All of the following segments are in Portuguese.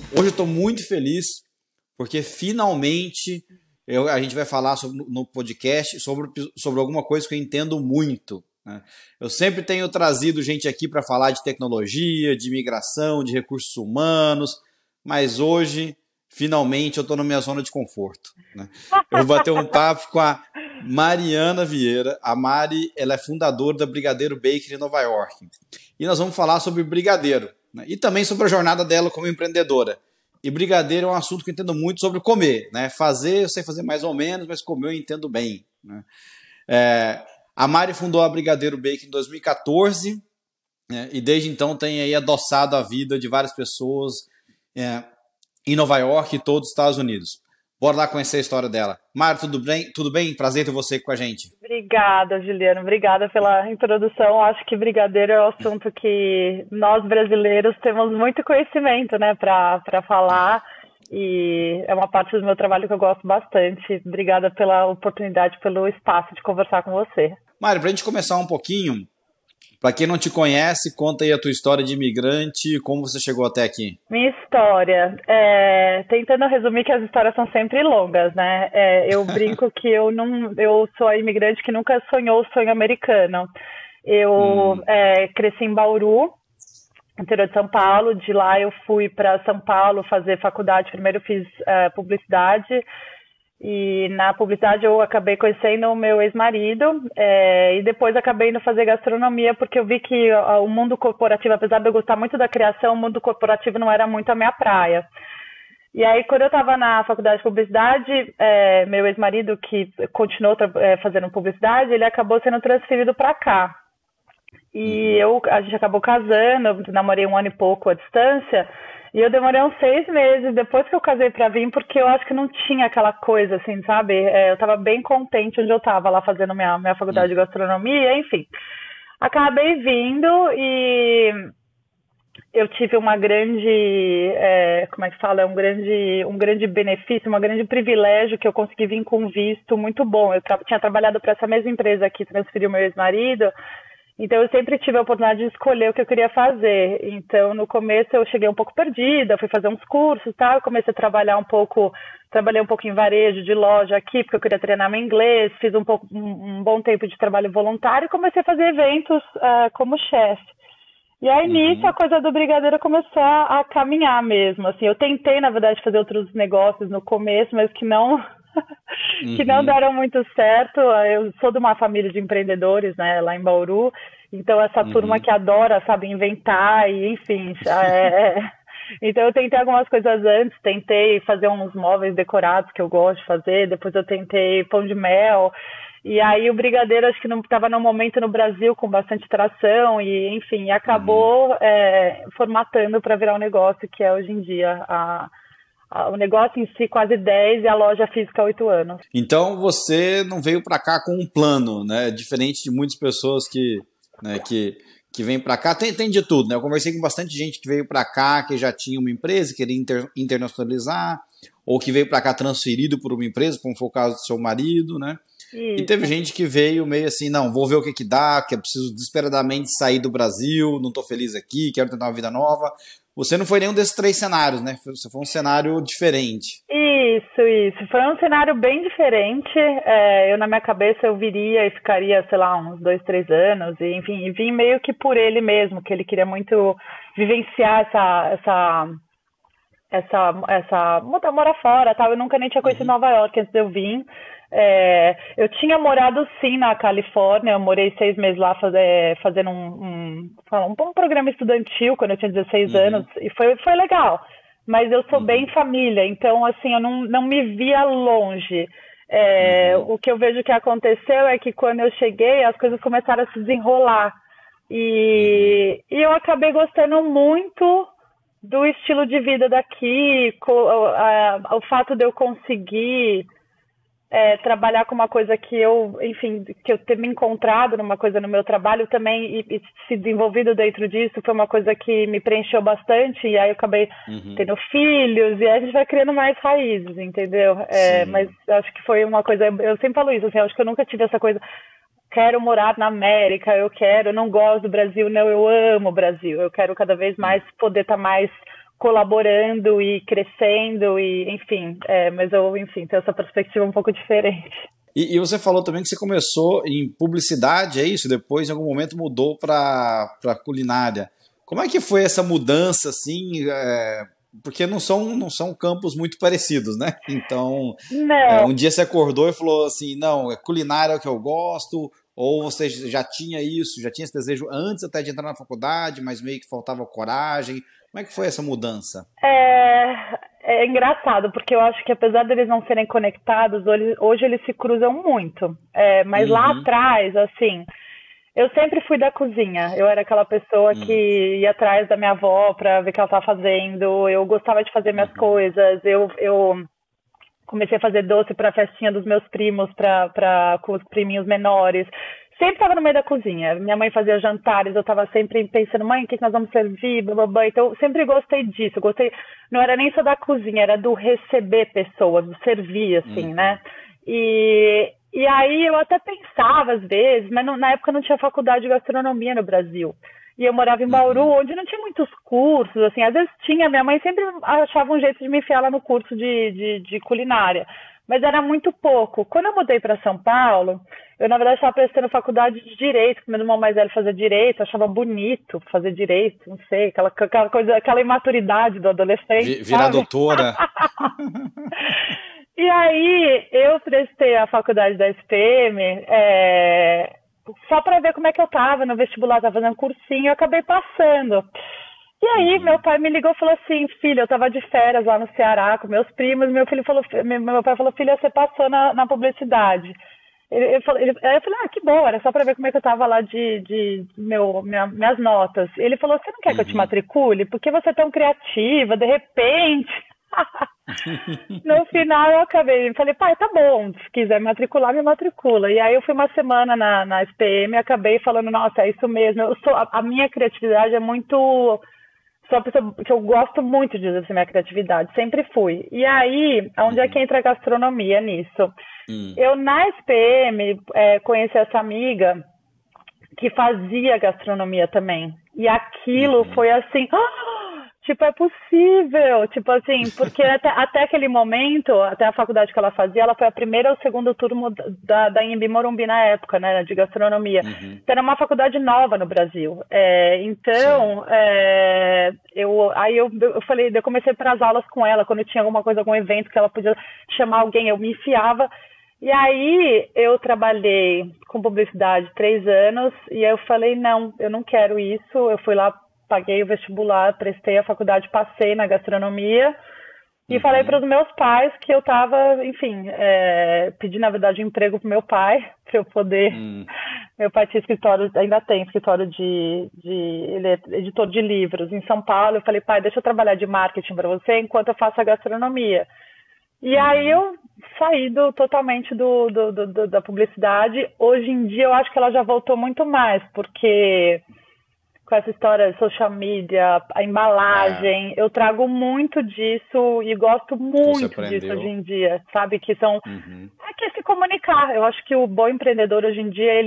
Hoje eu estou muito feliz porque finalmente a gente vai falar no podcast sobre alguma coisa que eu entendo muito, né? Eu sempre tenho trazido gente aqui para falar de tecnologia, de imigração, de recursos humanos, mas hoje, finalmente, eu estou na minha zona de conforto, né? Eu vou bater um papo com a Mariana Vieira. A Mari, ela é fundadora da Brigadeiro Bakery em Nova York. E nós vamos falar sobre brigadeiro, né? E também sobre a jornada dela como empreendedora. E brigadeiro é um assunto que eu entendo muito sobre comer, né? Fazer, eu sei fazer mais ou menos, mas comer eu entendo bem, né? A Mari fundou a Brigadeiro Bakery em 2014, né? E desde então tem aí adoçado a vida de várias pessoas em Nova York e todos os Estados Unidos. Bora lá conhecer a história dela. Mari, tudo bem? Tudo bem? Prazer ter você com a gente. Obrigada, Juliano. Obrigada pela introdução. Acho que brigadeiro é um assunto que nós brasileiros temos muito conhecimento, né, para falar. E é uma parte do meu trabalho que eu gosto bastante. Obrigada pela oportunidade, pelo espaço de conversar com você. Mari, para a gente começar um pouquinho, para quem não te conhece, conta aí a tua história de imigrante e como você chegou até aqui. Minha história, tentando resumir que as histórias são sempre longas, né? Eu brinco que eu sou a imigrante que nunca sonhou o sonho americano. Eu cresci em Bauru, interior de São Paulo. De lá eu fui para São Paulo fazer faculdade. Primeiro fiz publicidade. E na publicidade eu acabei conhecendo o meu ex-marido, e depois acabei indo fazer gastronomia, porque eu vi que o mundo corporativo, apesar de eu gostar muito da criação, o mundo corporativo não era muito a minha praia. E aí, quando eu estava na faculdade de publicidade, meu ex-marido, que continuou fazendo publicidade, ele acabou sendo transferido para cá. E a gente acabou casando, eu namorei 1 ano e pouco à distância. E eu demorei uns 6 meses depois que eu casei pra vir, porque eu acho que não tinha aquela coisa, assim, sabe? Eu tava bem contente onde eu tava, lá fazendo minha faculdade de gastronomia, enfim. Acabei vindo e eu tive uma grande, como é que fala? Um grande benefício, um grande privilégio, que eu consegui vir com visto muito bom. Eu tinha trabalhado para essa mesma empresa que transferiu meu ex-marido. Então, eu sempre tive a oportunidade de escolher o que eu queria fazer. Então, no começo, eu cheguei um pouco perdida, fui fazer uns cursos, tá? Eu comecei a trabalhei um pouco em varejo de loja aqui, porque eu queria treinar meu inglês, fiz um bom tempo de trabalho voluntário e comecei a fazer eventos como chefe. E aí, nisso, a coisa do brigadeiro começou a caminhar mesmo. Assim, eu tentei, na verdade, fazer outros negócios no começo, mas que não deram muito certo. Eu sou de uma família de empreendedores, né, lá em Bauru. Então, essa turma que adora, sabe, inventar e, enfim... Então, eu tentei algumas coisas antes. Tentei fazer uns móveis decorados que eu gosto de fazer. Depois eu tentei pão de mel. E aí o brigadeiro acho que não estava no momento no Brasil com bastante tração e, enfim, acabou formatando para virar um negócio que é hoje em dia. O negócio em si quase 10 e a loja física 8 anos. Então você não veio para cá com um plano, né? Diferente de muitas pessoas que vêm para cá. Tem de tudo, né? Eu conversei com bastante gente que veio para cá, que já tinha uma empresa, queria internacionalizar, ou que veio para cá transferido por uma empresa, como foi o caso do seu marido, né? Isso. E teve gente que veio meio assim, não, vou ver o que dá, que eu preciso desesperadamente sair do Brasil, não estou feliz aqui, quero tentar uma vida nova. Você não foi nenhum desses 3 cenários, né? Você foi um cenário diferente. Isso. Foi um cenário bem diferente. Eu, na minha cabeça, eu viria e ficaria, sei lá, uns 2, 3 anos. E, enfim, e vim meio que por ele mesmo, que ele queria muito vivenciar morar fora, tal. Eu nunca nem tinha conhecido Nova York antes de eu vir. Eu tinha morado sim na Califórnia, eu morei 6 meses lá fazendo um programa estudantil quando eu tinha 16 anos, e foi legal, mas eu sou bem família, então assim, eu não me via longe. O que eu vejo que aconteceu é que quando eu cheguei, as coisas começaram a se desenrolar, e eu acabei gostando muito do estilo de vida daqui, o fato de eu conseguir trabalhar com uma coisa que eu ter me encontrado numa coisa no meu trabalho também e se desenvolvido dentro disso foi uma coisa que me preencheu bastante, e aí eu acabei tendo filhos, e aí a gente vai criando mais raízes, entendeu? Mas acho que foi uma coisa, eu sempre falo isso, assim, acho que eu nunca tive essa coisa, quero morar na América, eu não gosto do Brasil, não, eu amo o Brasil, eu quero cada vez mais poder estar mais colaborando e crescendo, e enfim, mas eu, enfim, tenho essa perspectiva um pouco diferente. E você falou também que você começou em publicidade, é isso? Depois, em algum momento, mudou para culinária. Como é que foi essa mudança, assim? Porque não são campos muito parecidos, né? Então, Não, um dia você acordou e falou assim, não, culinária é o que eu gosto, ou você já tinha isso, já tinha esse desejo antes até de entrar na faculdade, mas meio que faltava coragem. Como é que foi essa mudança? é engraçado, porque eu acho que apesar deles não serem conectados, hoje eles se cruzam muito. Mas lá Uhum, atrás, assim, eu sempre fui da cozinha. Eu era aquela pessoa que ia atrás da minha avó para ver o que ela estava fazendo. Eu gostava de fazer minhas uhum, coisas. Eu comecei a fazer doce para a festinha dos meus primos, com os priminhos menores. Sempre estava no meio da cozinha. Minha mãe fazia jantares, eu estava sempre pensando, mãe, o que nós vamos servir? Blá, blá, blá. Então, eu sempre gostei disso. Eu gostei, não era nem só da cozinha, era do receber pessoas, do servir, assim, né? uhum, E aí eu até pensava às vezes, mas na época não tinha faculdade de gastronomia no Brasil. E eu morava em Bauru, uhum, onde não tinha muitos cursos, assim, às vezes tinha, minha mãe sempre achava um jeito de me enfiar lá no curso de culinária, mas era muito pouco. Quando eu mudei para São Paulo, eu na verdade estava prestando faculdade de Direito, porque meu irmão mais velho fazia Direito, eu achava bonito fazer Direito, não sei, aquela coisa, aquela imaturidade do adolescente, Virar sabe? doutora. E aí eu prestei a faculdade da SPM, só para ver como é que eu tava no vestibular, tava fazendo cursinho, eu acabei passando. E aí meu Uhum, pai me ligou e falou assim, filha, eu tava de férias lá no Ceará com meus primos, meu pai falou, filha, você passou na publicidade. Aí eu falei, que bom, era só para ver como é que eu tava lá minhas notas. Ele falou, você não quer que eu te uhum. matricule? Porque você é tão criativa, de repente. No final eu acabei, falei, pai, tá bom, se quiser matricular, me matricula. E aí eu fui uma semana na SPM e acabei falando, nossa, é isso mesmo. A minha criatividade é muito. Sou uma pessoa que eu gosto muito de exercer minha criatividade, sempre fui. E aí, onde é que Uhum. entra a gastronomia nisso? Hum. Eu na SPM conheci essa amiga que fazia gastronomia também. E aquilo Uhum. foi assim, tipo, é possível, tipo assim, porque até aquele momento, até a faculdade que ela fazia, ela foi a primeira ou segundo turno da Anhembi Morumbi na época, né, de gastronomia. Uhum. Então, era uma faculdade nova no Brasil. Sim. Então, eu falei, eu comecei para as aulas com ela, quando tinha alguma coisa, algum evento que ela podia chamar alguém, eu me enfiava. E aí eu trabalhei com publicidade 3 anos e eu falei, não, eu não quero isso. Eu fui lá, paguei o vestibular, prestei a faculdade, passei na gastronomia e falei para Uhum. os meus pais que eu estava, enfim, pedi na verdade um emprego para meu pai, para eu poder. Hum. Meu pai tinha escritório, ainda tem escritório ele é editor de livros em São Paulo. Eu falei, pai, deixa eu trabalhar de marketing para você enquanto eu faço a gastronomia. E aí Uhum. eu saí totalmente da publicidade. Hoje em dia eu acho que ela já voltou muito mais, porque com essa história de social media, a É, embalagem, eu trago muito disso e gosto que você muito disso hoje aprendeu. em dia, sabe? Uhum. Que é se comunicar. Eu acho que o bom empreendedor hoje em dia,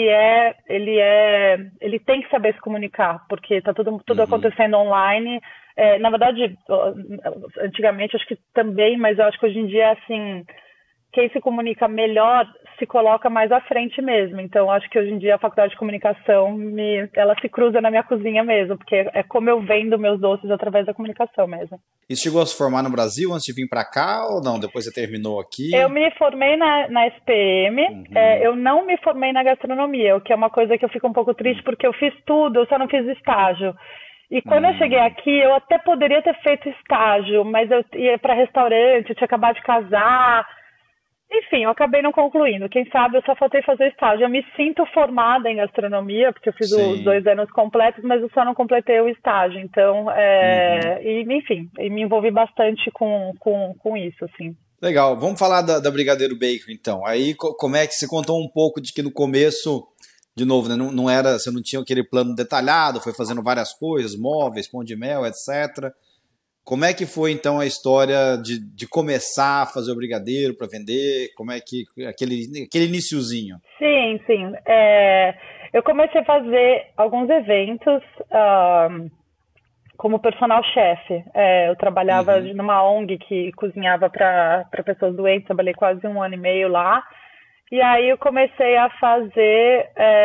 ele tem que saber se comunicar, porque tá tudo Uhum. acontecendo online. Na verdade, antigamente acho que também, mas eu acho que hoje em dia, assim, quem se comunica melhor se coloca mais à frente mesmo. Então, acho que hoje em dia a faculdade de comunicação ela se cruza na minha cozinha mesmo, porque é como eu vendo meus doces através da comunicação mesmo. E chegou a se formar no Brasil antes de vir para cá ou não? Depois você terminou Eu aqui? me formei na SPM, Uhum. eu não me formei na gastronomia, o que é uma coisa que eu fico um pouco triste, Hum. porque eu fiz tudo, eu só não fiz estágio. E quando eu cheguei Hum. aqui, eu até poderia ter feito estágio, mas eu ia para restaurante, eu tinha acabado de casar. Enfim, eu acabei não concluindo. Quem sabe eu só faltei fazer estágio. Eu me sinto formada em gastronomia, porque eu fiz os Sim. 2 anos completos, mas eu só não completei o estágio. Então, Uhum. enfim, me envolvi bastante com isso, assim. Legal. Vamos falar da Brigadeiro Bacon, então. Aí, como é que você contou um pouco de que no começo, de novo, né, não era, você não tinha aquele plano detalhado, foi fazendo várias coisas, móveis, pão de mel, etc. Como é que foi então a história de começar a fazer o brigadeiro para vender? Como é que aquele iniciozinho? Sim, sim. Eu comecei a fazer alguns eventos, como personal chef. Eu trabalhava numa ONG que cozinhava para pessoas doentes, trabalhei quase 1 ano e meio lá. E aí eu comecei a fazer,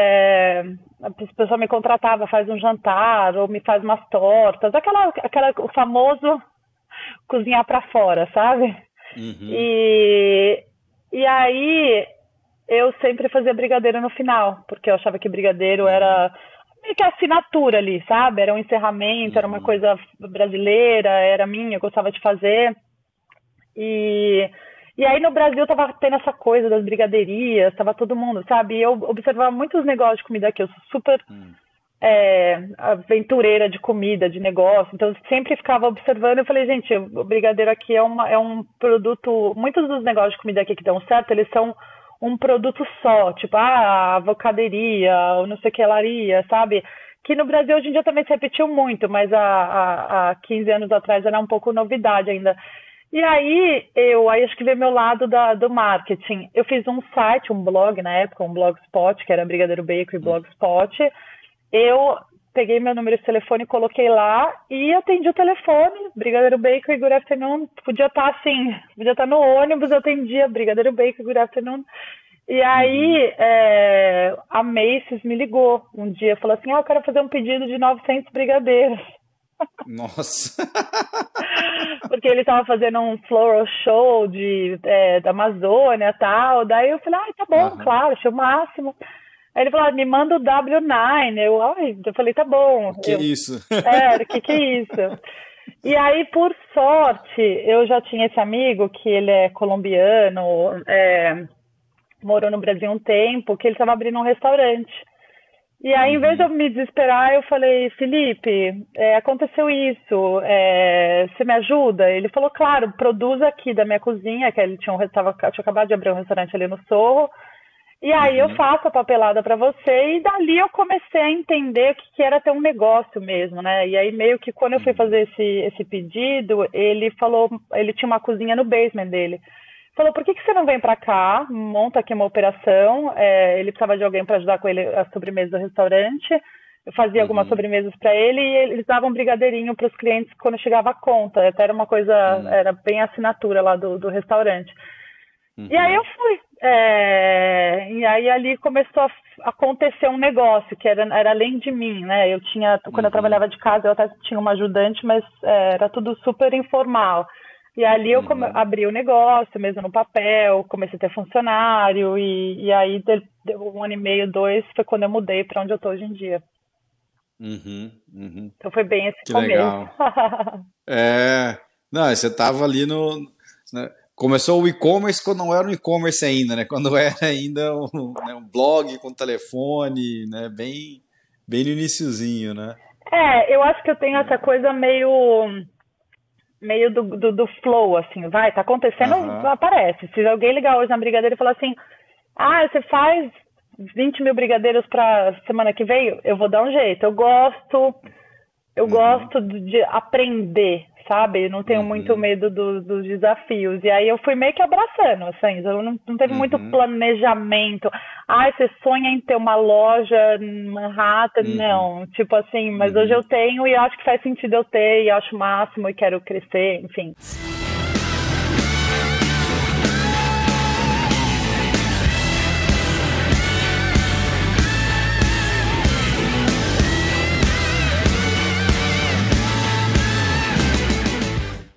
a pessoa me contratava, faz um jantar, ou me faz umas tortas, o famoso cozinhar para fora, sabe? Uhum. E, e aí eu sempre fazia brigadeiro no final, porque eu achava que brigadeiro Uhum. era meio que a assinatura ali, sabe? Era um encerramento, era uma Uhum. coisa brasileira, era minha, eu gostava de fazer. E, e aí no Brasil tava tendo essa coisa das brigadeirias, tava todo mundo, sabe? E eu observava muitos negócios de comida aqui, eu sou super Uhum. aventureira de comida, de negócio, então eu sempre ficava observando e falei, gente, o brigadeiro aqui é um produto, muitos dos negócios de comida aqui que dão certo, eles são um produto só, tipo, a avocaderia, ou não sei o que laria, sabe? Que no Brasil hoje em dia também se repetiu muito, mas há 15 anos atrás era um pouco novidade ainda. E aí acho que veio meu lado do marketing. Eu fiz um site, um blog na época, um blogspot, que era Brigadeiro Bacon e Blogspot. Eu peguei meu número de telefone, coloquei lá e atendi o telefone, Brigadeiro Bacon e Good Afternoon. Podia estar assim, podia estar no ônibus, eu atendia Brigadeiro Bacon e Good Afternoon. E Uhum. aí a Macy's me ligou um dia, falou assim, eu quero fazer um pedido de 900 brigadeiros. Nossa. Porque ele tava fazendo um floral show da Amazônia e tal. Daí eu falei, tá bom, Aham. claro, achei o máximo. Aí ele falou, me manda o W9. Eu falei, tá bom. Que isso? O que é isso? E aí, por sorte, eu já tinha esse amigo que ele é colombiano, morou no Brasil um tempo, que ele estava abrindo um restaurante. E aí, em vez de eu Uhum. me desesperar, eu falei, Felipe, aconteceu isso, você me ajuda? Ele falou, claro, produz aqui da minha cozinha, que ele tinha tinha acabado de abrir um restaurante ali no Sorro, e aí eu Uhum. faço a papelada para você, e dali eu comecei a entender o que era ter um negócio mesmo, né? E aí meio que quando eu fui Uhum. fazer esse pedido, ele falou, ele tinha uma cozinha no basement dele. Falou, por que você não vem para cá, monta aqui uma operação, ele precisava de alguém para ajudar com ele a sobremesa do restaurante, eu fazia algumas Uhum. sobremesas para ele e eles davam um brigadeirinho para os clientes quando chegava a conta, até era uma coisa, Uhum. era bem a assinatura lá do restaurante. E aí eu Uhum. fui. E aí ali começou a acontecer um negócio que era além de mim, né? Quando eu Uhum. trabalhava de casa, eu até tinha uma ajudante, mas era tudo super informal. E ali eu Uhum. abri o negócio, mesmo no papel, comecei a ter funcionário, e aí deu 1 ano e meio, 2, foi quando eu mudei para onde eu tô hoje em dia. Uhum. Uhum. Então foi bem esse Que começo. legal. Não, você tava ali né, começou o e-commerce quando não era um e-commerce ainda, né? Quando era ainda né, um blog com telefone, né? Bem no iniciozinho, né? Eu acho que eu tenho essa coisa meio do flow, assim, vai, tá acontecendo, Aham. aparece. Se alguém ligar hoje na brigadeira e falar assim, você faz 20 mil brigadeiros pra semana que vem, eu vou dar um jeito. Eu Uhum. gosto de aprender, sabe? Não tenho muito Uhum. medo dos desafios. E aí eu fui meio que abraçando, assim, eu não teve muito Uhum. planejamento. Você sonha em ter uma loja em Manhattan? Uhum. Não. Tipo assim, mas hoje eu Uhum. tenho e acho que faz sentido eu ter, e acho o máximo e quero crescer, enfim.